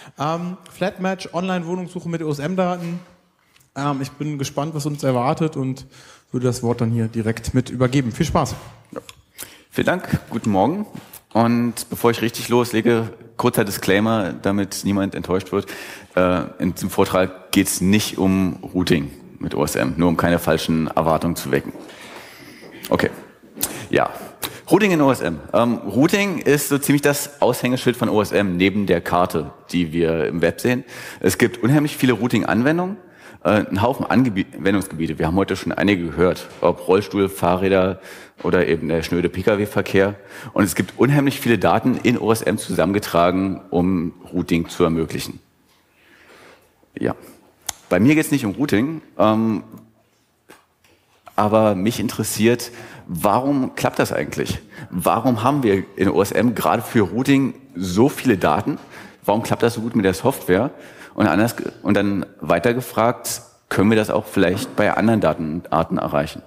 Flatmatch, Online-Wohnungssuche mit OSM-Daten. Ich bin gespannt, was uns erwartet und würde das Wort dann hier direkt mit übergeben. Viel Spaß. Ja. Vielen Dank, guten Morgen. Und bevor ich richtig loslege, kurzer Disclaimer, damit niemand enttäuscht wird. In diesem Vortrag geht es nicht um Routing mit OSM, nur um keine falschen Erwartungen zu wecken. Okay, ja. Routing in OSM. Routing ist so ziemlich das Aushängeschild von OSM neben der Karte, die wir im Web sehen. Es gibt unheimlich viele Routing-Anwendungen, einen Haufen Anwendungsgebiete. Wir haben heute schon einige gehört, ob Rollstuhl, Fahrräder oder eben der schnöde Pkw-Verkehr. Und es gibt unheimlich viele Daten in OSM zusammengetragen, um Routing zu ermöglichen. Ja, bei mir geht es nicht um Routing, aber mich interessiert, warum klappt das eigentlich? Warum haben wir in OSM gerade für Routing so viele Daten? Warum klappt das so gut mit der Software? Und dann weiter gefragt, können wir das auch vielleicht bei anderen Datenarten erreichen?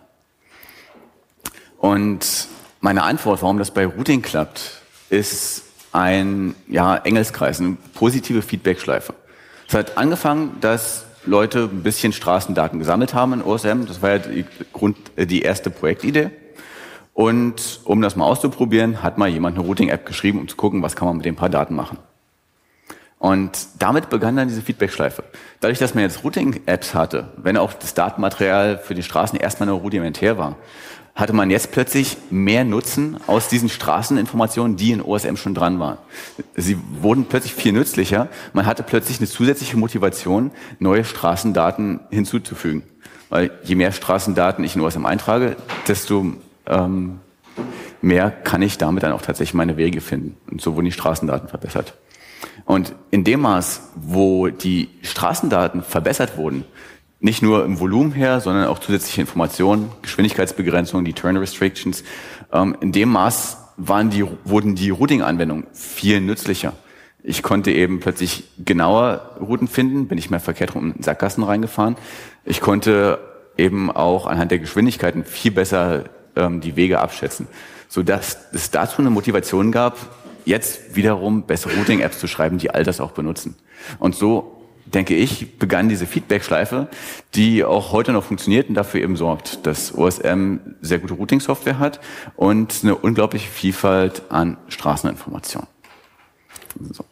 Und meine Antwort, warum das bei Routing klappt, ist ein Engelskreis, eine positive Feedback-Schleife. Es hat angefangen, dass Leute ein bisschen Straßendaten gesammelt haben in OSM. Das war ja die erste Projektidee. Und um das mal auszuprobieren, hat mal jemand eine Routing-App geschrieben, um zu gucken, was kann man mit den paar Daten machen. Und damit begann dann diese Feedback-Schleife. Dadurch, dass man jetzt Routing-Apps hatte, wenn auch das Datenmaterial für die Straßen erstmal nur rudimentär war, hatte man jetzt plötzlich mehr Nutzen aus diesen Straßeninformationen, die in OSM schon dran waren. Sie wurden plötzlich viel nützlicher. Man hatte plötzlich eine zusätzliche Motivation, neue Straßendaten hinzuzufügen. Weil je mehr Straßendaten ich in OSM eintrage, desto mehr kann ich damit dann auch tatsächlich meine Wege finden. Und so wurden die Straßendaten verbessert. Und in dem Maß, wo die Straßendaten verbessert wurden, nicht nur im Volumen her, sondern auch zusätzliche Informationen, Geschwindigkeitsbegrenzungen, die Turn Restrictions, in dem Maß wurden die Routing-Anwendungen viel nützlicher. Ich konnte eben plötzlich genauer Routen finden, bin nicht mehr verkehrt rum in Sackgassen reingefahren. Ich konnte eben auch anhand der Geschwindigkeiten viel besser die Wege abschätzen, sodass es dazu eine Motivation gab, jetzt wiederum bessere Routing-Apps zu schreiben, die all das auch benutzen. Und so, denke ich, begann diese Feedback-Schleife, die auch heute noch funktioniert und dafür eben sorgt, dass OSM sehr gute Routing-Software hat und eine unglaubliche Vielfalt an Straßeninformationen. So.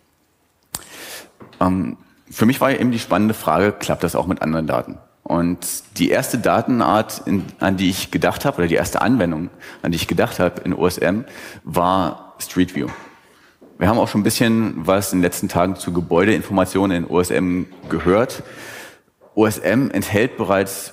Für mich war ja eben die spannende Frage, klappt das auch mit anderen Daten? Und die erste Datenart, an die ich gedacht habe, oder die erste Anwendung, an die ich gedacht habe in OSM, war Street View. Wir haben auch schon ein bisschen was in den letzten Tagen zu Gebäudeinformationen in OSM gehört. OSM enthält bereits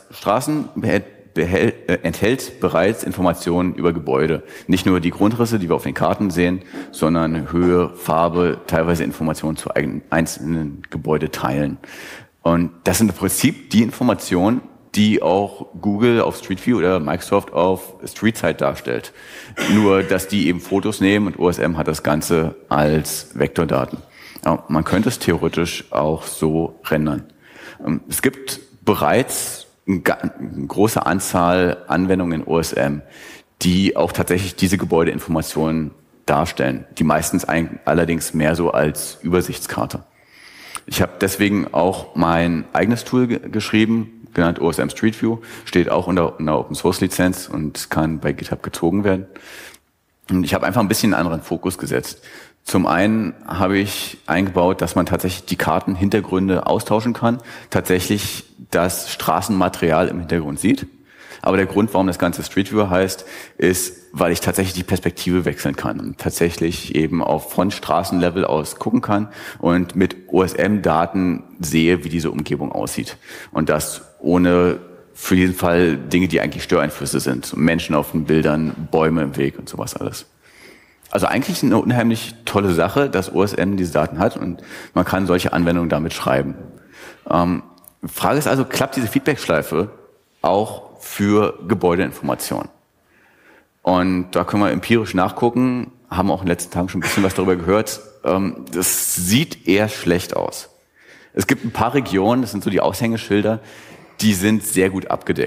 enthält bereits Informationen über Gebäude. Nicht nur die Grundrisse, die wir auf den Karten sehen, sondern Höhe, Farbe, teilweise Informationen zu einzelnen Gebäudeteilen. Und das sind im Prinzip die Informationen, die auch Google auf Street View oder Microsoft auf StreetSight darstellt. Nur, dass die eben Fotos nehmen und OSM hat das Ganze als Vektordaten. Ja, man könnte es theoretisch auch so rendern. Es gibt bereits eine große Anzahl Anwendungen in OSM, die auch tatsächlich diese Gebäudeinformationen darstellen. Die meistens allerdings mehr so als Übersichtskarte. Ich habe deswegen auch mein eigenes Tool geschrieben, genannt OSM Street View, steht auch unter einer Open Source Lizenz und kann bei GitHub gezogen werden. Und ich habe einfach ein bisschen einen anderen Fokus gesetzt. Zum einen habe ich eingebaut, dass man tatsächlich die Kartenhintergründe austauschen kann, tatsächlich das Straßenmaterial im Hintergrund sieht. Aber der Grund, warum das Ganze Street View heißt, ist, weil ich tatsächlich die Perspektive wechseln kann und tatsächlich eben auch von Straßenlevel aus gucken kann und mit OSM-Daten sehe, wie diese Umgebung aussieht. Und das ohne für diesen Fall Dinge, die eigentlich Störeinflüsse sind. Menschen auf den Bildern, Bäume im Weg und sowas alles. Also eigentlich eine unheimlich tolle Sache, dass OSM diese Daten hat und man kann solche Anwendungen damit schreiben. Frage ist also, klappt diese Feedback-Schleife auch für Gebäudeinformationen? Und da können wir empirisch nachgucken, haben auch in den letzten Tagen schon ein bisschen was darüber gehört. Das sieht eher schlecht aus. Es gibt ein paar Regionen, das sind so die Aushängeschilder, die sind sehr gut abgedeckt.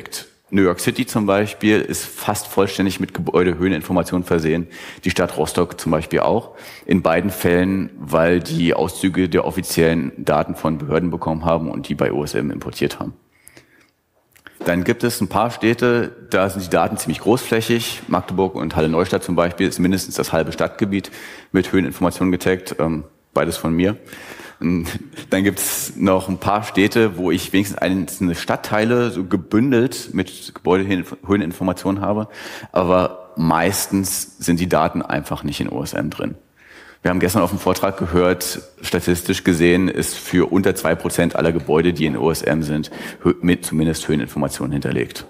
New York City zum Beispiel ist fast vollständig mit Gebäudehöheninformationen versehen. Die Stadt Rostock zum Beispiel auch. In beiden Fällen, weil die Auszüge der offiziellen Daten von Behörden bekommen haben und die bei OSM importiert haben. Dann gibt es ein paar Städte, da sind die Daten ziemlich großflächig. Magdeburg und Halle-Neustadt zum Beispiel ist mindestens das halbe Stadtgebiet mit Höheninformationen getaggt. Beides von mir. Dann gibt es noch ein paar Städte, wo ich wenigstens einzelne Stadtteile so gebündelt mit Gebäudehöheninformationen habe. Aber meistens sind die Daten einfach nicht in OSM drin. Wir haben gestern auf dem Vortrag gehört, statistisch gesehen ist für unter 2% aller Gebäude, die in OSM sind, mit zumindest Höheninformationen hinterlegt.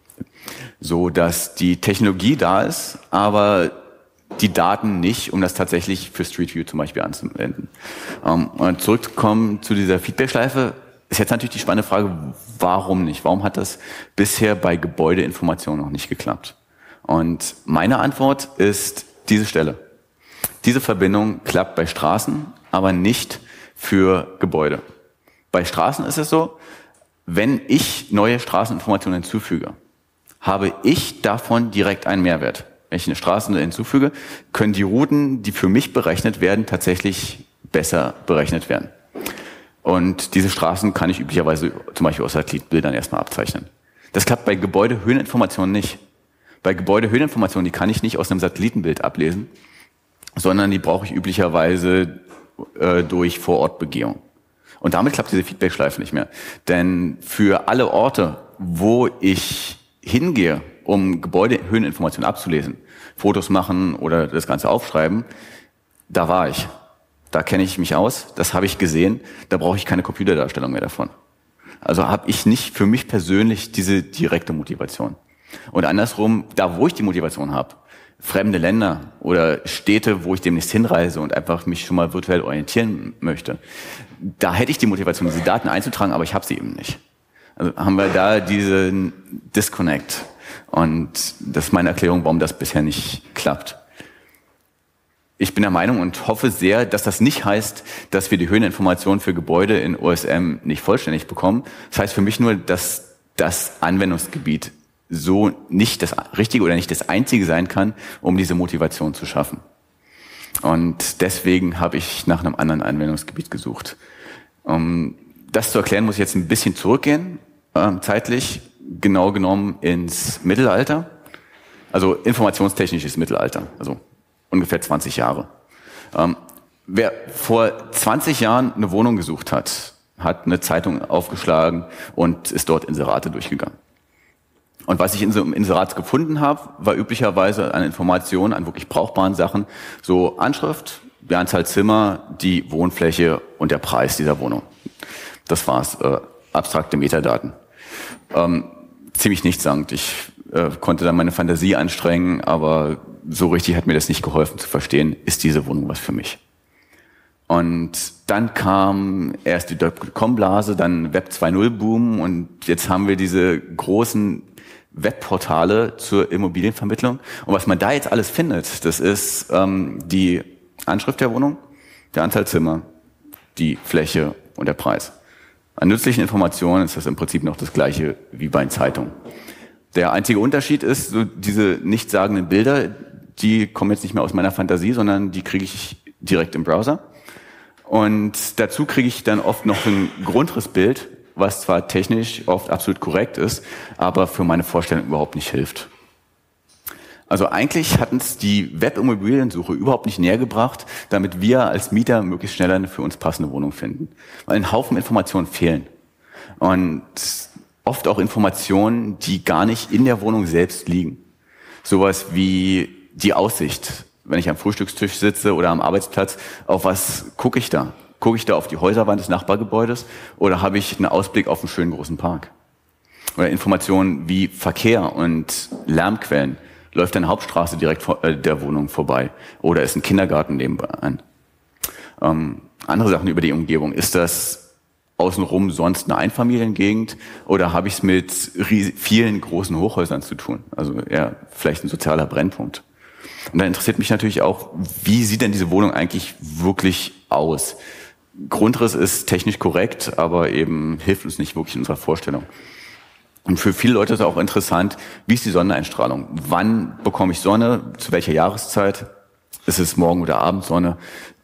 So dass die Technologie da ist, aber die Daten nicht, um das tatsächlich für Street View zum Beispiel anzuwenden. Und zurückzukommen zu dieser Feedback-Schleife, ist jetzt natürlich die spannende Frage, warum nicht? Warum hat das bisher bei Gebäudeinformationen noch nicht geklappt? Und meine Antwort ist diese Stelle. Diese Verbindung klappt bei Straßen, aber nicht für Gebäude. Bei Straßen ist es so, wenn ich neue Straßeninformationen hinzufüge, habe ich davon direkt einen Mehrwert. Wenn ich eine Straße hinzufüge, können die Routen, die für mich berechnet werden, tatsächlich besser berechnet werden. Und diese Straßen kann ich üblicherweise zum Beispiel aus Satellitenbildern erstmal abzeichnen. Das klappt bei Gebäudehöheninformationen nicht. Bei Gebäudehöheninformationen, die kann ich nicht aus einem Satellitenbild ablesen, sondern die brauche ich üblicherweise durch Vorortbegehung. Und damit klappt diese Feedback-Schleife nicht mehr. Denn für alle Orte, wo ich hingehe, um Gebäudehöheninformationen abzulesen, Fotos machen oder das Ganze aufschreiben, da war ich. Da kenne ich mich aus, das habe ich gesehen, da brauche ich keine Computerdarstellung mehr davon. Also habe ich nicht für mich persönlich diese direkte Motivation. Und andersrum, da wo ich die Motivation habe, fremde Länder oder Städte, wo ich demnächst hinreise und einfach mich schon mal virtuell orientieren möchte, da hätte ich die Motivation, diese Daten einzutragen, aber ich habe sie eben nicht. Also haben wir da diesen Disconnect. Und das ist meine Erklärung, warum das bisher nicht klappt. Ich bin der Meinung und hoffe sehr, dass das nicht heißt, dass wir die Höheninformationen für Gebäude in OSM nicht vollständig bekommen. Das heißt für mich nur, dass das Anwendungsgebiet so nicht das Richtige oder nicht das Einzige sein kann, um diese Motivation zu schaffen. Und deswegen habe ich nach einem anderen Anwendungsgebiet gesucht. Um das zu erklären, muss ich jetzt ein bisschen zurückgehen, zeitlich, genau genommen ins Mittelalter, also informationstechnisches Mittelalter, also ungefähr 20 Jahre. Wer vor 20 Jahren eine Wohnung gesucht hat, hat eine Zeitung aufgeschlagen und ist dort Inserate durchgegangen. Und was ich in so einem Inserat gefunden habe, war üblicherweise an Informationen, an wirklich brauchbaren Sachen, so Anschrift, die Anzahl Zimmer, die Wohnfläche und der Preis dieser Wohnung. Das war's, abstrakte Metadaten. Ziemlich nichtssagend. Ich konnte dann meine Fantasie anstrengen, aber so richtig hat mir das nicht geholfen zu verstehen, ist diese Wohnung was für mich. Und dann kam erst die Dotcom-Blase, dann Web 2.0-Boom und jetzt haben wir diese großen Webportale zur Immobilienvermittlung. Und was man da jetzt alles findet, das ist die Anschrift der Wohnung, der Anzahl Zimmer, die Fläche und der Preis. An nützlichen Informationen ist das im Prinzip noch das Gleiche wie bei Zeitungen. Der einzige Unterschied ist, so diese nichtssagenden Bilder, die kommen jetzt nicht mehr aus meiner Fantasie, sondern die kriege ich direkt im Browser. Und dazu kriege ich dann oft noch ein Grundrissbild, was zwar technisch oft absolut korrekt ist, aber für meine Vorstellung überhaupt nicht hilft. Also eigentlich hat uns die Webimmobiliensuche überhaupt nicht näher gebracht, damit wir als Mieter möglichst schnell eine für uns passende Wohnung finden. Weil ein Haufen Informationen fehlen. Und oft auch Informationen, die gar nicht in der Wohnung selbst liegen. Sowas wie die Aussicht. Wenn ich am Frühstückstisch sitze oder am Arbeitsplatz, auf was gucke ich da? Gucke ich da auf die Häuserwand des Nachbargebäudes oder habe ich einen Ausblick auf einen schönen großen Park? Oder Informationen wie Verkehr und Lärmquellen. Läuft eine Hauptstraße direkt vor der Wohnung vorbei oder ist ein Kindergarten nebenan? Andere Sachen über die Umgebung. Ist das außenrum sonst eine Einfamiliengegend oder habe ich es mit vielen großen Hochhäusern zu tun? Also eher vielleicht ein sozialer Brennpunkt. Und dann interessiert mich natürlich auch, wie sieht denn diese Wohnung eigentlich wirklich aus? Grundriss ist technisch korrekt, aber eben hilft uns nicht wirklich in unserer Vorstellung. Und für viele Leute ist auch interessant, wie ist die Sonneneinstrahlung? Wann bekomme ich Sonne? Zu welcher Jahreszeit? Ist es Morgen- oder Abendsonne?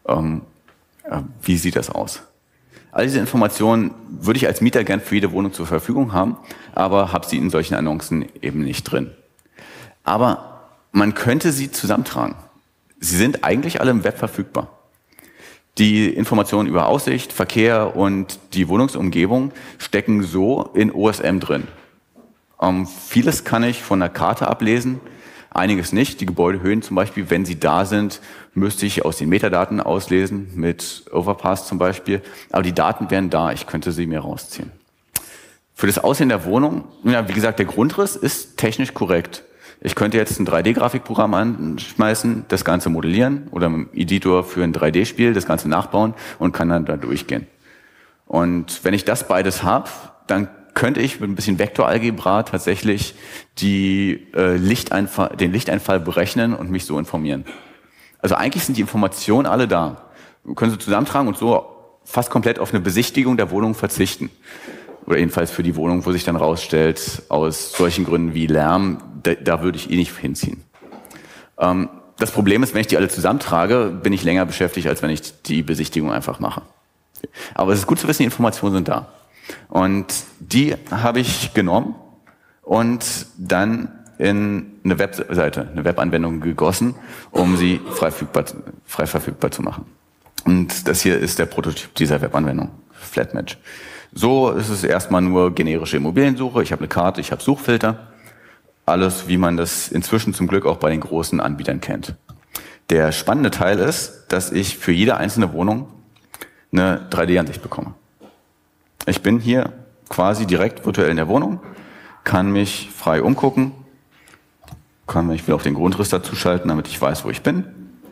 Wie sieht das aus? All diese Informationen würde ich als Mieter gern für jede Wohnung zur Verfügung haben, aber habe sie in solchen Annoncen eben nicht drin. Aber man könnte sie zusammentragen. Sie sind eigentlich alle im Web verfügbar. Die Informationen über Aussicht, Verkehr und die Wohnungsumgebung stecken so in OSM drin. Vieles kann ich von der Karte ablesen, einiges nicht. Die Gebäudehöhen zum Beispiel, wenn sie da sind, müsste ich aus den Metadaten auslesen, mit Overpass zum Beispiel. Aber die Daten wären da, ich könnte sie mir rausziehen. Für das Aussehen der Wohnung, ja, wie gesagt, der Grundriss ist technisch korrekt. Ich könnte jetzt ein 3D-Grafikprogramm anschmeißen, das Ganze modellieren oder im Editor für ein 3D-Spiel das Ganze nachbauen und kann dann da durchgehen. Und wenn ich das beides habe, dann könnte ich mit ein bisschen Vektoralgebra tatsächlich den Lichteinfall berechnen und mich so informieren. Also eigentlich sind die Informationen alle da. Wir können sie zusammentragen und so fast komplett auf eine Besichtigung der Wohnung verzichten. Oder jedenfalls für die Wohnung, wo sich dann rausstellt, aus solchen Gründen wie Lärm, da würde ich nicht hinziehen. Das Problem ist, wenn ich die alle zusammentrage, bin ich länger beschäftigt, als wenn ich die Besichtigung einfach mache. Aber es ist gut zu wissen, die Informationen sind da. Und die habe ich genommen und dann in eine Webseite, eine Webanwendung gegossen, um sie frei verfügbar zu machen. Und das hier ist der Prototyp dieser Webanwendung, Flatmatch. So ist es erstmal nur generische Immobiliensuche. Ich habe eine Karte, ich habe Suchfilter. Alles, wie man das inzwischen zum Glück auch bei den großen Anbietern kennt. Der spannende Teil ist, dass ich für jede einzelne Wohnung eine 3D-Ansicht bekomme. Ich bin hier quasi direkt virtuell in der Wohnung, kann mich frei umgucken, ich will auch den Grundriss dazu schalten, damit ich weiß, wo ich bin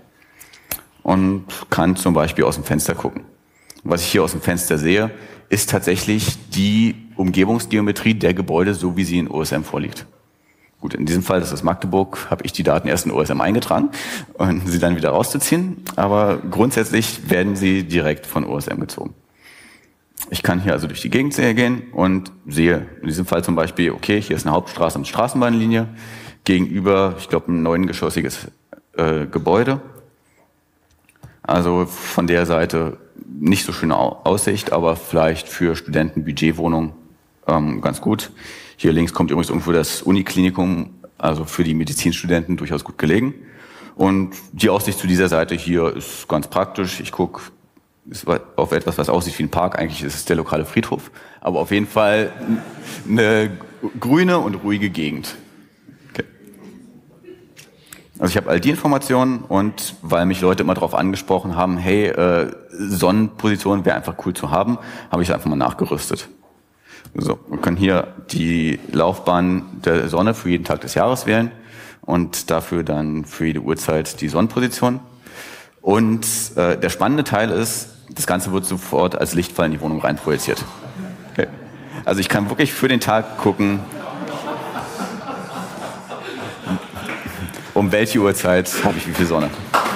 und kann zum Beispiel aus dem Fenster gucken. Was ich hier aus dem Fenster sehe, ist tatsächlich die Umgebungsgeometrie der Gebäude, so wie sie in OSM vorliegt. Gut, in diesem Fall, das ist Magdeburg, habe ich die Daten erst in OSM eingetragen und sie dann wieder rauszuziehen, aber grundsätzlich werden sie direkt von OSM gezogen. Ich kann hier also durch die Gegend gehen und sehe in diesem Fall zum Beispiel, okay, hier ist eine Hauptstraße mit Straßenbahnlinie, gegenüber, ich glaube, ein 9-geschossiges Gebäude. Also von der Seite nicht so schöne Aussicht, aber vielleicht für Studenten Budgetwohnung ganz gut. Hier links kommt übrigens irgendwo das Uniklinikum, also für die Medizinstudenten durchaus gut gelegen. Und die Aussicht zu dieser Seite hier ist ganz praktisch. Ich gucke auf etwas, was aussieht wie ein Park. Eigentlich ist es der lokale Friedhof, aber auf jeden Fall eine grüne und ruhige Gegend. Okay. Also ich habe all die Informationen und weil mich Leute immer darauf angesprochen haben, hey, Sonnenposition wäre einfach cool zu haben, habe ich es einfach mal nachgerüstet. So, wir können hier die Laufbahn der Sonne für jeden Tag des Jahres wählen und dafür dann für jede Uhrzeit die Sonnenposition. Und der spannende Teil ist, das Ganze wird sofort als Lichtfall in die Wohnung rein projiziert. Okay. Also ich kann wirklich für den Tag gucken, um welche Uhrzeit habe ich wie viel Sonne.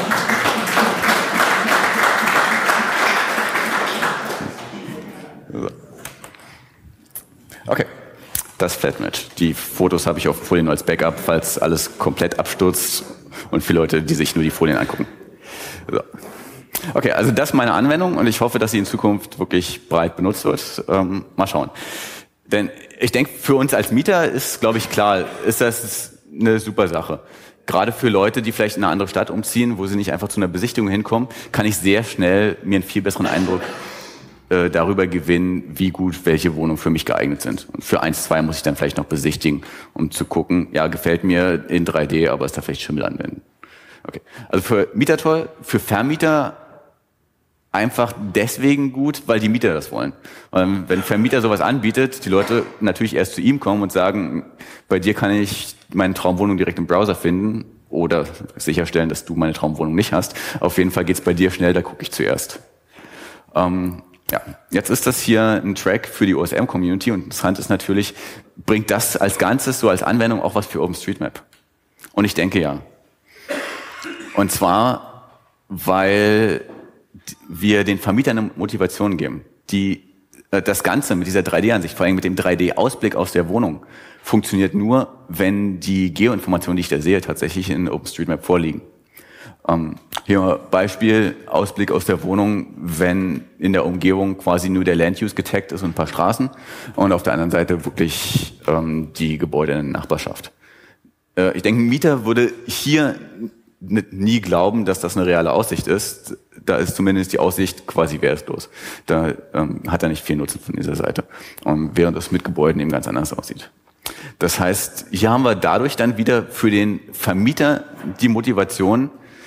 So. Okay, das Flatmatch. Die Fotos habe ich auf Folien als Backup, falls alles komplett abstürzt und viele Leute, die sich nur die Folien angucken. So. Okay, also das ist meine Anwendung und ich hoffe, dass sie in Zukunft wirklich breit benutzt wird. Mal schauen. Denn ich denke, für uns als Mieter ist, glaube ich, klar, ist das eine super Sache. Gerade für Leute, die vielleicht in eine andere Stadt umziehen, wo sie nicht einfach zu einer Besichtigung hinkommen, kann ich sehr schnell mir einen viel besseren Eindruck darüber gewinnen, wie gut welche Wohnungen für mich geeignet sind. Und für 1, 2 muss ich dann vielleicht noch besichtigen, um zu gucken, ja, gefällt mir in 3D, aber ist da vielleicht Schimmel anwenden. Okay. Also für Mieter toll, für Vermieter einfach deswegen gut, weil die Mieter das wollen. Wenn ein Vermieter sowas anbietet, die Leute natürlich erst zu ihm kommen und sagen, bei dir kann ich meine Traumwohnung direkt im Browser finden oder sicherstellen, dass du meine Traumwohnung nicht hast. Auf jeden Fall geht's bei dir schnell, da gucke ich zuerst. Ja, jetzt ist das hier ein Track für die OSM-Community und interessant ist natürlich, bringt das als Ganzes so als Anwendung auch was für OpenStreetMap? Und ich denke ja. Und zwar, weil wir den Vermietern eine Motivation geben. Die das Ganze mit dieser 3D-Ansicht, vor allem mit dem 3D-Ausblick aus der Wohnung, funktioniert nur, wenn die Geoinformationen, die ich da sehe, tatsächlich in OpenStreetMap vorliegen. Hier mal Beispiel, Ausblick aus der Wohnung, wenn in der Umgebung quasi nur der Land Use getaggt ist und ein paar Straßen und auf der anderen Seite wirklich die Gebäude in der Nachbarschaft. Ich denke, ein Mieter würde hier nie glauben, dass das eine reale Aussicht ist. Da ist zumindest die Aussicht quasi wertlos. Da hat er nicht viel Nutzen von dieser Seite. Während es mit Gebäuden eben ganz anders aussieht. Das heißt, hier haben wir dadurch dann wieder für den Vermieter die Motivation,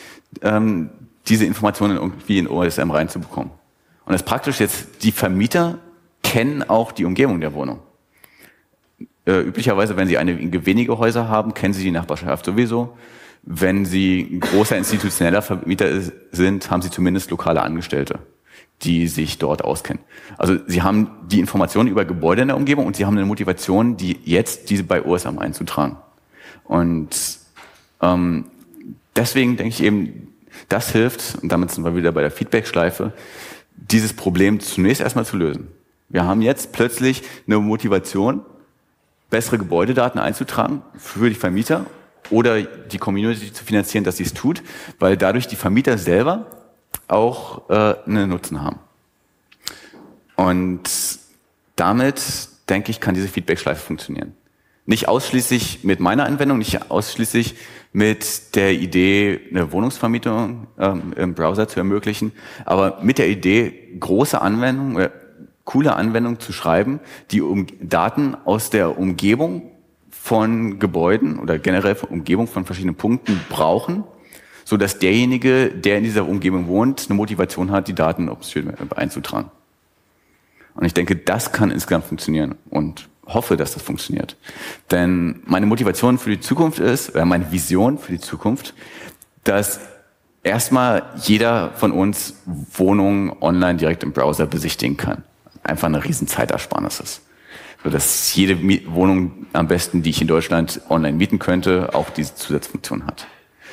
diese Informationen irgendwie in OSM reinzubekommen. Und das ist praktisch jetzt, die Vermieter kennen auch die Umgebung der Wohnung. Üblicherweise, wenn sie wenige Häuser haben, kennen sie die Nachbarschaft sowieso. Wenn sie ein großer institutioneller Vermieter sind, haben sie zumindest lokale Angestellte, die sich dort auskennen. Also sie haben die Informationen über Gebäude in der Umgebung und sie haben eine Motivation, diese bei OSM einzutragen. Und deswegen denke ich eben, das hilft, und damit sind wir wieder bei der Feedback-Schleife, dieses Problem zunächst erstmal zu lösen. Wir haben jetzt plötzlich eine Motivation, bessere Gebäudedaten einzutragen für die Vermieter oder die Community zu finanzieren, dass sie es tut, weil dadurch die Vermieter selber auch einen Nutzen haben. Und damit, denke ich, kann diese Feedback-Schleife funktionieren. Nicht ausschließlich mit meiner Anwendung, nicht ausschließlich mit der Idee, eine Wohnungsvermietung im Browser zu ermöglichen, aber mit der Idee, große Anwendungen oder coole Anwendungen zu schreiben, die Daten aus der Umgebung von Gebäuden oder generell von Umgebung von verschiedenen Punkten brauchen, so dass derjenige, der in dieser Umgebung wohnt, eine Motivation hat, die Daten in OpenStreetMap einzutragen. Und ich denke, das kann insgesamt funktionieren und hoffe, dass das funktioniert. Denn meine Motivation für die Zukunft ist, oder meine Vision für die Zukunft, dass erstmal jeder von uns Wohnungen online direkt im Browser besichtigen kann. Einfach eine riesen Zeitersparnis ist. So dass jede Wohnung am besten, die ich in Deutschland online mieten könnte, auch diese Zusatzfunktion hat.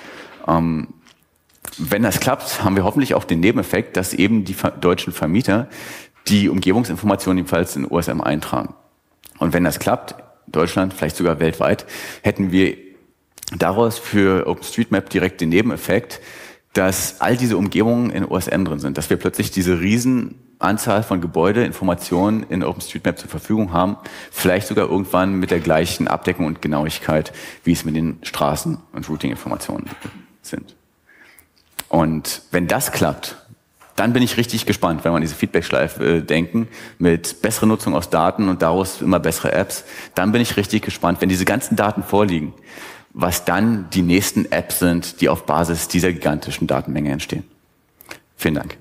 Wenn das klappt, haben wir hoffentlich auch den Nebeneffekt, dass eben die deutschen Vermieter die Umgebungsinformationen ebenfalls in OSM eintragen. Und wenn das klappt, Deutschland, vielleicht sogar weltweit, hätten wir daraus für OpenStreetMap direkt den Nebeneffekt, dass all diese Umgebungen in OSM drin sind, dass wir plötzlich diese riesen Anzahl von Gebäudeinformationen in OpenStreetMap zur Verfügung haben, vielleicht sogar irgendwann mit der gleichen Abdeckung und Genauigkeit, wie es mit den Straßen- und Routing-Informationen sind. Und wenn das klappt, dann bin ich richtig gespannt, wenn wir an diese Feedback-Schleife denken, mit besserer Nutzung aus Daten und daraus immer bessere Apps. Dann bin ich richtig gespannt, wenn diese ganzen Daten vorliegen, was dann die nächsten Apps sind, die auf Basis dieser gigantischen Datenmenge entstehen. Vielen Dank.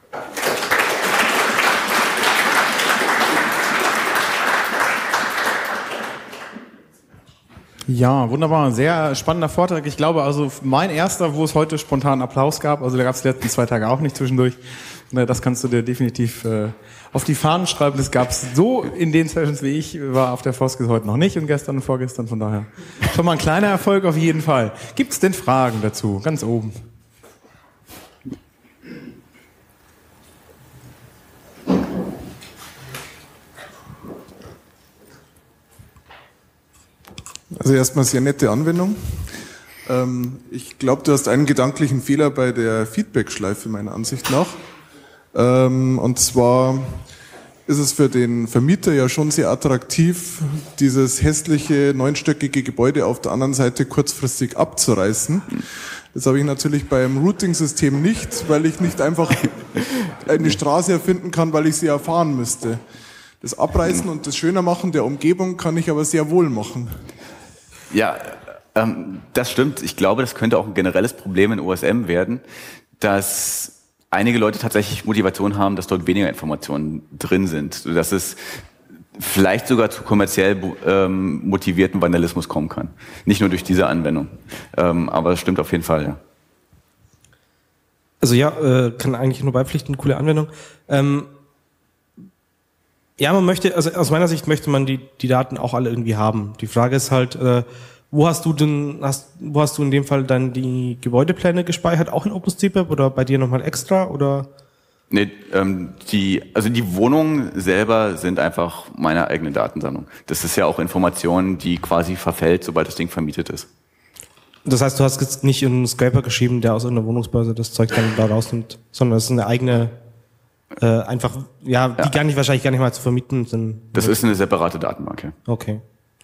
Ja, wunderbar. Sehr spannender Vortrag. Ich glaube, also mein erster, wo es heute spontan Applaus gab, also da gab es die letzten 2 Tage auch nicht zwischendurch. Das kannst du dir definitiv auf die Fahnen schreiben. Das gab es so in den Sessions wie ich, war auf der Foskis heute noch nicht und gestern und vorgestern. Von daher schon mal ein kleiner Erfolg auf jeden Fall. Gibt es denn Fragen dazu? Ganz oben. Also erstmal sehr nette Anwendung. Ich glaube, du hast einen gedanklichen Fehler bei der Feedback-Schleife meiner Ansicht nach. Und zwar ist es für den Vermieter ja schon sehr attraktiv, dieses hässliche 9-stöckige Gebäude auf der anderen Seite kurzfristig abzureißen. Das habe ich natürlich beim Routing-System nicht, weil ich nicht einfach eine Straße erfinden kann, weil ich sie erfahren müsste. Das Abreißen und das Schönermachen der Umgebung kann ich aber sehr wohl machen. Ja, das stimmt. Ich glaube, das könnte auch ein generelles Problem in OSM werden, dass einige Leute tatsächlich Motivation haben, dass dort weniger Informationen drin sind, sodass es vielleicht sogar zu kommerziell motivierten Vandalismus kommen kann. Nicht nur durch diese Anwendung. Aber das stimmt auf jeden Fall, ja. Also ja, kann eigentlich nur beipflichten, coole Anwendung. Ja, man möchte, also aus meiner Sicht möchte man die Daten auch alle irgendwie haben. Die Frage ist halt, wo hast du in dem Fall dann die Gebäudepläne gespeichert, auch in OpenStreetMap oder bei dir nochmal extra oder? Nee, die Wohnungen selber sind einfach meine eigene Datensammlung. Das ist ja auch Information, die quasi verfällt, sobald das Ding vermietet ist. Das heißt, du hast jetzt nicht einen Scraper geschrieben, der aus einer Wohnungsbörse das Zeug dann da rausnimmt, sondern es ist eine eigene, die wahrscheinlich gar nicht mal zu vermieten sind. Das ist eine separate Datenbank, ja. Okay.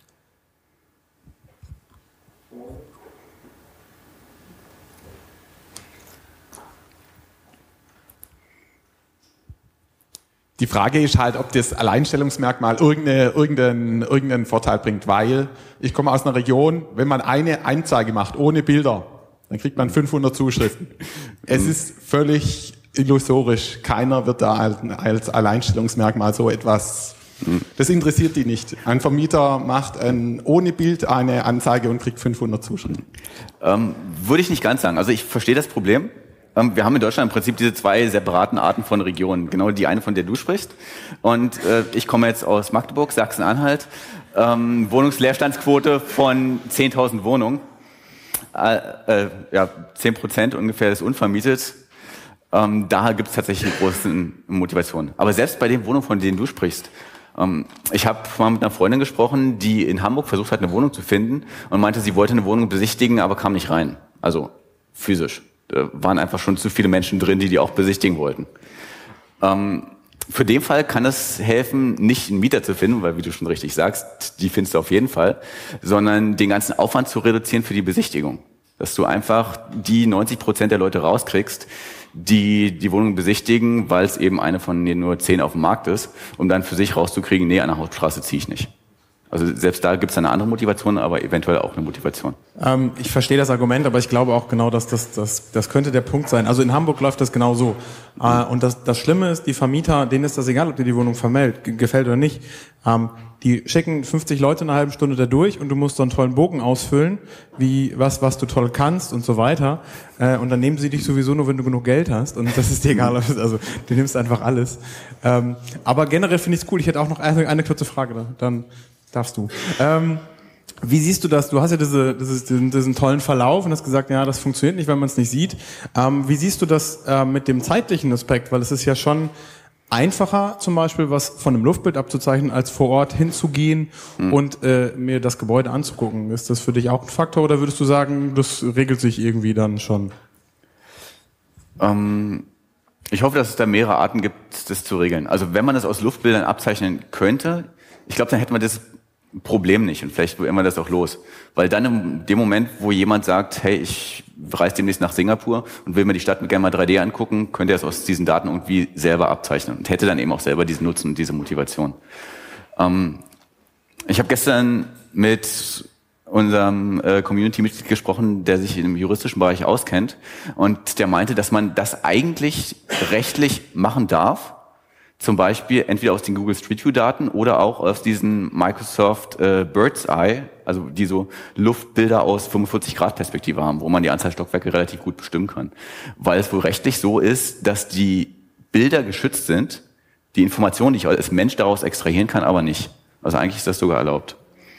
Die Frage ist halt, ob das Alleinstellungsmerkmal irgendeinen Vorteil bringt, weil ich komme aus einer Region, wenn man eine Anzeige macht ohne Bilder, dann kriegt man 500 Zuschriften. Es ist völlig illusorisch. Keiner wird da als Alleinstellungsmerkmal so etwas, das interessiert die nicht. Ein Vermieter macht ohne Bild eine Anzeige und kriegt 500 Zuschriften. Würde ich nicht ganz sagen. Also ich verstehe das Problem. Wir haben in Deutschland im Prinzip diese zwei separaten Arten von Regionen. Genau die eine, von der du sprichst. Und ich komme jetzt aus Magdeburg, Sachsen-Anhalt. Wohnungsleerstandsquote von 10.000 Wohnungen. 10% ungefähr ist unvermietet. Da gibt es tatsächlich eine große Motivation. Aber selbst bei den Wohnungen, von denen du sprichst, ich habe mal mit einer Freundin gesprochen, die in Hamburg versucht hat, eine Wohnung zu finden und meinte, sie wollte eine Wohnung besichtigen, aber kam nicht rein. Also physisch. Da waren einfach schon zu viele Menschen drin, die auch besichtigen wollten. Für den Fall kann es helfen, nicht einen Mieter zu finden, weil, wie du schon richtig sagst, die findest du auf jeden Fall, sondern den ganzen Aufwand zu reduzieren für die Besichtigung. Dass du einfach die 90% der Leute rauskriegst, die Wohnung besichtigen, weil es eben eine von denen nur 10 auf dem Markt ist, um dann für sich rauszukriegen, nee, an der Hauptstraße ziehe ich nicht. Also selbst da gibt es eine andere Motivation, aber eventuell auch eine Motivation. Ich verstehe das Argument, aber ich glaube auch genau, dass das könnte der Punkt sein. Also in Hamburg läuft das genau so. Und das Schlimme ist, die Vermieter, denen ist das egal, ob dir die Wohnung gefällt oder nicht. Die schicken 50 Leute in einer halben Stunde da durch und du musst so einen tollen Bogen ausfüllen, wie was du toll kannst und so weiter. Und dann nehmen sie dich sowieso nur, wenn du genug Geld hast. Und das ist dir egal. Also du nimmst einfach alles. Aber generell finde ich es cool. Ich hätte auch noch eine kurze Frage. Dann darfst du. Wie siehst du das? Du hast ja diesen tollen Verlauf und hast gesagt, ja, das funktioniert nicht, wenn man es nicht sieht. Wie siehst du das mit dem zeitlichen Aspekt? Weil es ist ja schon einfacher, zum Beispiel was von einem Luftbild abzuzeichnen, als vor Ort hinzugehen und mir das Gebäude anzugucken. Ist das für dich auch ein Faktor oder würdest du sagen, das regelt sich irgendwie dann schon? Ich hoffe, dass es da mehrere Arten gibt, das zu regeln. Also wenn man das aus Luftbildern abzeichnen könnte, ich glaube, dann hätte man das Problem nicht und vielleicht wäre das auch los. Weil dann in dem Moment, wo jemand sagt, hey, ich reise demnächst nach Singapur und will mir die Stadt gerne mal 3D angucken, könnte er es aus diesen Daten irgendwie selber abzeichnen und hätte dann eben auch selber diesen Nutzen und diese Motivation. Ich habe gestern mit unserem Community-Mitglied gesprochen, der sich im juristischen Bereich auskennt und der meinte, dass man das eigentlich rechtlich machen darf, zum Beispiel entweder aus den Google Street View Daten oder auch aus diesen Microsoft Bird's Eye, also die so Luftbilder aus 45-Grad-Perspektive haben, wo man die Anzahl Stockwerke relativ gut bestimmen kann. Weil es wohl rechtlich so ist, dass die Bilder geschützt sind, die Informationen, die ich als Mensch daraus extrahieren kann, aber nicht. Also eigentlich ist das sogar erlaubt.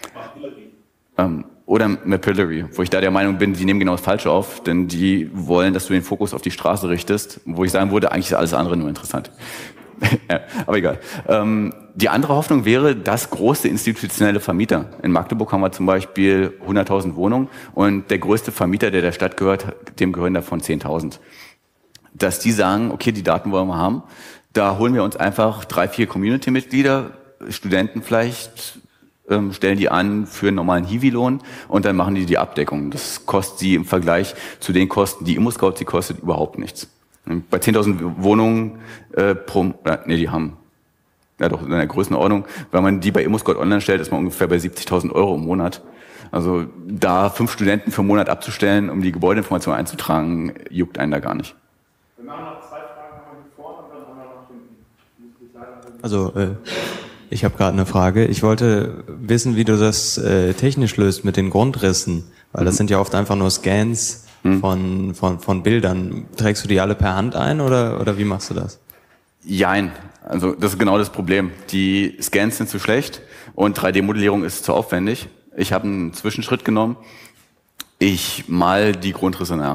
Oder Mapillary, wo ich da der Meinung bin, die nehmen genau das Falsche auf, denn die wollen, dass du den Fokus auf die Straße richtest, wo ich sagen würde, eigentlich ist alles andere nur interessant. Ja, aber egal. Die andere Hoffnung wäre, dass große institutionelle Vermieter, in Magdeburg haben wir zum Beispiel 100.000 Wohnungen und der größte Vermieter, der Stadt gehört, dem gehören davon 10.000. Dass die sagen, okay, die Daten wollen wir haben, da holen wir uns einfach 3-4 Community-Mitglieder, Studenten vielleicht, stellen die an für einen normalen Hiwi-Lohn und dann machen die Abdeckung. Das kostet sie im Vergleich zu den Kosten, die ImmoScout sie kostet, überhaupt nichts. Bei 10.000 Wohnungen die haben ja doch in der Größenordnung, wenn man die bei ImmoScout online stellt, ist man ungefähr bei 70.000 Euro im Monat. Also da 5 Studenten für einen Monat abzustellen, um die Gebäudeinformation einzutragen, juckt einen da gar nicht. Wir machen noch 2 Fragen, einmal hier vorne und dann einmal nach hinten. Also ich habe gerade eine Frage. Ich wollte wissen, wie du das technisch löst mit den Grundrissen, weil das sind ja oft einfach nur Scans von Bildern. Trägst du die alle per Hand ein oder wie machst du das? Jein. Also das ist genau das Problem. Die Scans sind zu schlecht und 3D-Modellierung ist zu aufwendig. Ich habe einen Zwischenschritt genommen. Ich mal die Grundrisse nach.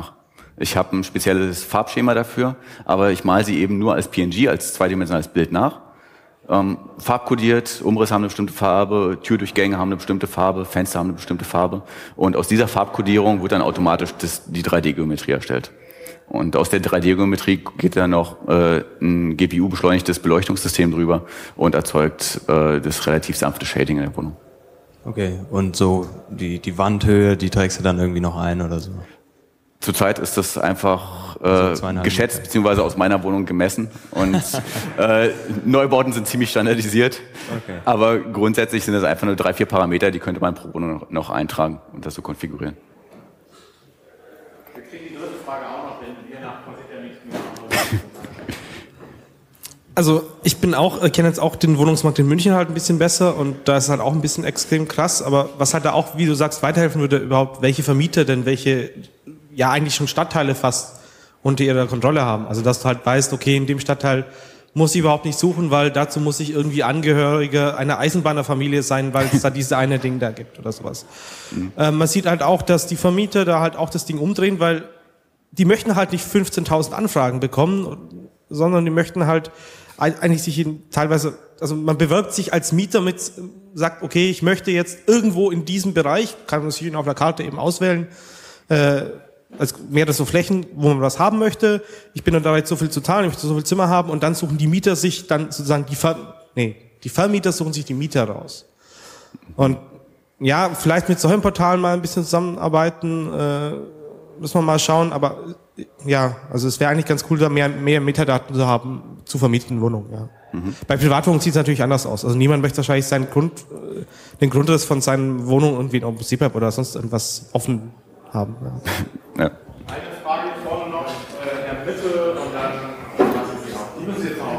Ich habe ein spezielles Farbschema dafür, aber ich male sie eben nur als PNG, als zweidimensionales Bild nach. Farbkodiert, Umrisse haben eine bestimmte Farbe, Türdurchgänge haben eine bestimmte Farbe, Fenster haben eine bestimmte Farbe. Und aus dieser Farbkodierung wird dann automatisch die 3D-Geometrie erstellt. Und aus der 3D-Geometrie geht dann noch ein GPU-beschleunigtes Beleuchtungssystem drüber und erzeugt das relativ sanfte Shading in der Wohnung. Okay, und so die Wandhöhe, die trägst du dann irgendwie noch ein oder so? Zurzeit ist das einfach geschätzt, beziehungsweise aus meiner Wohnung gemessen. Und Neubauten sind ziemlich standardisiert. Okay. Aber grundsätzlich sind das einfach nur 3-4 Parameter, die könnte man pro Wohnung noch eintragen und das so konfigurieren. Wir kriegen die dritte Frage auch noch, wenn wir nach ja nichts mehr. Also ich kenne jetzt auch den Wohnungsmarkt in München halt ein bisschen besser und da ist halt auch ein bisschen extrem krass, aber was halt da auch, wie du sagst, weiterhelfen würde, überhaupt welche Vermieter denn welche, ja eigentlich schon Stadtteile fast unter ihrer Kontrolle haben. Also dass du halt weißt, okay, in dem Stadtteil muss ich überhaupt nicht suchen, weil dazu muss ich irgendwie Angehörige einer Eisenbahnerfamilie sein, weil es da diese eine Ding da gibt oder sowas. Man sieht halt auch, dass die Vermieter da halt auch das Ding umdrehen, weil die möchten halt nicht 15.000 Anfragen bekommen, sondern die möchten halt eigentlich sich teilweise, also man bewirbt sich als Mieter sagt, okay, ich möchte jetzt irgendwo in diesem Bereich, kann man sich auf der Karte eben auswählen, als mehrere so Flächen, wo man was haben möchte. Ich bin dann bereit, so viel zu zahlen, ich möchte so viel Zimmer haben und dann suchen die Mieter sich dann sozusagen die Vermieter suchen sich die Mieter raus. Und ja, vielleicht mit solchen Portalen mal ein bisschen zusammenarbeiten, müssen wir mal schauen, aber ja, also es wäre eigentlich ganz cool, da mehr Metadaten zu haben zu vermieteten Wohnungen, ja. Bei Privatwohnungen sieht es natürlich anders aus. Also niemand möchte wahrscheinlich den Grundriss von seinen Wohnungen irgendwie in OpenStreetMap oder sonst irgendwas offen haben. Ja. Ja. Eine Frage vorne noch, Herr Bitte und dann lassen Sie auch. Die müssen Sie jetzt noch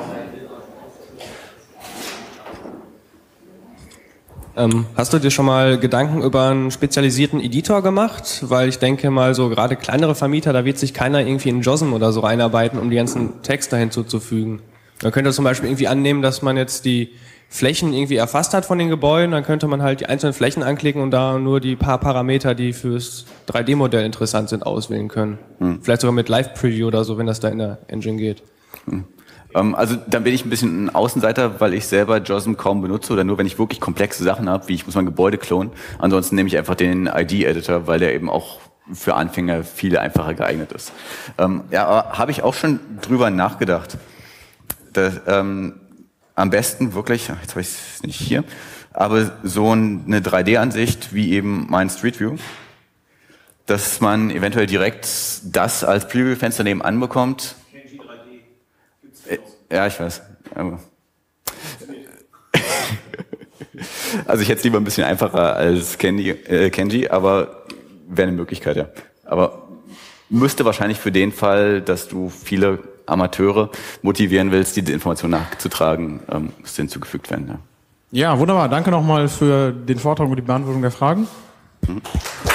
auswählen. Hast du dir schon mal Gedanken über einen spezialisierten Editor gemacht? Weil ich denke mal, so gerade kleinere Vermieter, da wird sich keiner irgendwie in JOSM oder so einarbeiten, um die ganzen Texte hinzuzufügen. Man könnte zum Beispiel irgendwie annehmen, dass man jetzt die Flächen irgendwie erfasst hat von den Gebäuden, dann könnte man halt die einzelnen Flächen anklicken und da nur die paar Parameter, die fürs 3D-Modell interessant sind, auswählen können. Vielleicht sogar mit Live-Preview oder so, wenn das da in der Engine geht. Also dann bin ich ein bisschen ein Außenseiter, weil ich selber JOSM kaum benutze oder nur, wenn ich wirklich komplexe Sachen habe, wie ich muss mein Gebäude klonen. Ansonsten nehme ich einfach den ID-Editor, weil der eben auch für Anfänger viel einfacher geeignet ist. Ja, habe ich auch schon drüber nachgedacht. Dass, am besten wirklich, jetzt habe ich es nicht hier, aber so eine 3D-Ansicht wie eben mein Street View, dass man eventuell direkt das als Preview-Fenster nebenan bekommt. Ja, ich weiß. Also ich hätte es lieber ein bisschen einfacher als Kenji, aber wäre eine Möglichkeit, ja. Aber müsste wahrscheinlich für den Fall, dass du viele Amateure motivieren willst, diese Information nachzutragen, müsste hinzugefügt werden. Ja. Ja, wunderbar. Danke nochmal für den Vortrag und die Beantwortung der Fragen.